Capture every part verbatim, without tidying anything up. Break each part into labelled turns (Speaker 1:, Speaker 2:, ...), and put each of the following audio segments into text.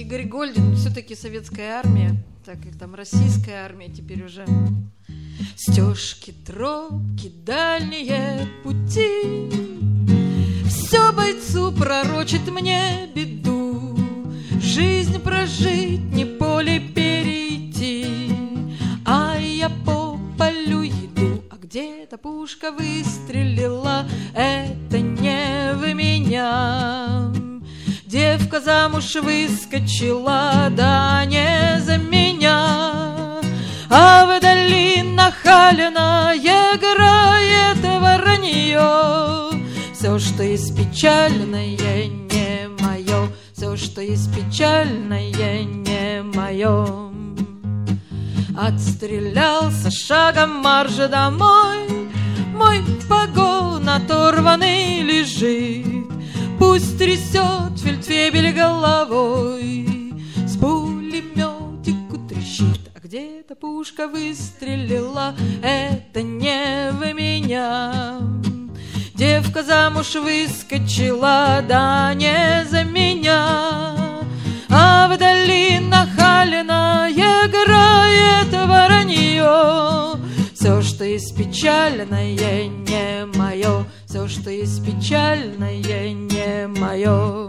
Speaker 1: Игорь Гольдин, все-таки советская армия, так как там российская армия теперь уже. Стежки, тропки, дальние пути, все бойцу пророчит мне беду. Жизнь прожить, не поле перейти, а я по полю иду. А где-то пушка выстрелила, это не в меня. Девка замуж выскочила, да не за меня. А вдали нахальная играет воронье. Все, что есть печальное, не мое. Все, что есть печальное, не мое. Отстрелялся шагом марш домой. Мой погон оторванный лежит. Пусть трясет фельдфебель головой, с пулеметику трещит. А где-то пушка выстрелила, это не в меня. Девка замуж выскочила, да не за меня. А вдали нахально играет воронье. Все, что есть печальное, не мое. Все, что есть печальное, не мое.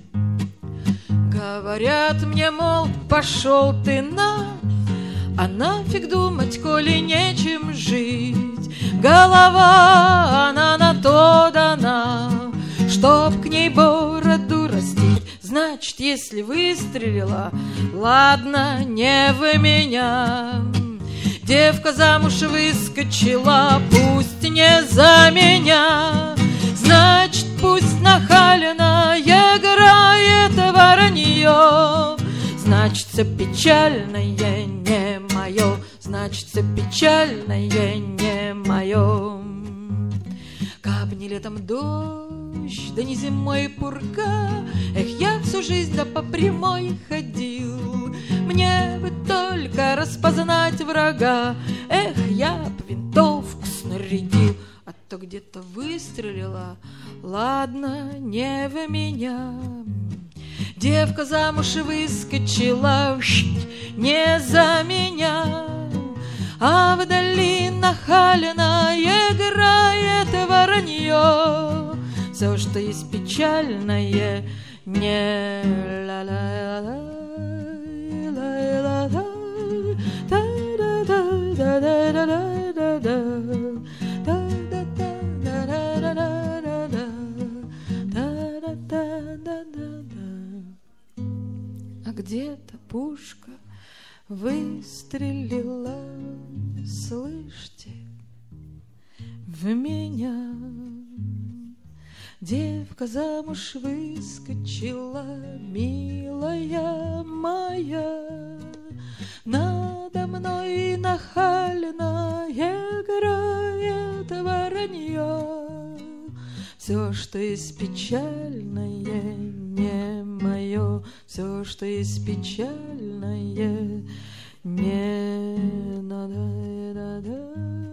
Speaker 1: Говорят мне, мол, пошел ты на, а нафиг думать, коли нечем жить. Голова, она на то дана, чтоб к ней бороду растить. Значит, если выстрелила, ладно, не в меня. Девка замуж выскочила, пусть не за меня. Значит, пусть нахально играет воронье. Значит, все печальное не мое. Значит, все печальное не мое. Кабни летом дождь, да не зимой пурга. Эх, я всю жизнь да по прямой ходил. Мне бы только распознать врага. Эх, я б винтовку снарядил. А то где-то выстрелила, ладно, не в меня. Девка замуж выскочила, не за меня. А вдали нахально играет воронье. Все, что есть печальное, не ла-ла-ла. А где-то пушка выстрелила, слышите, в меня. Девка замуж выскочила, милая моя. Надо мной нахально играет воронье. Все, что есть печальное, не мое. Все, что есть печальное, не надо.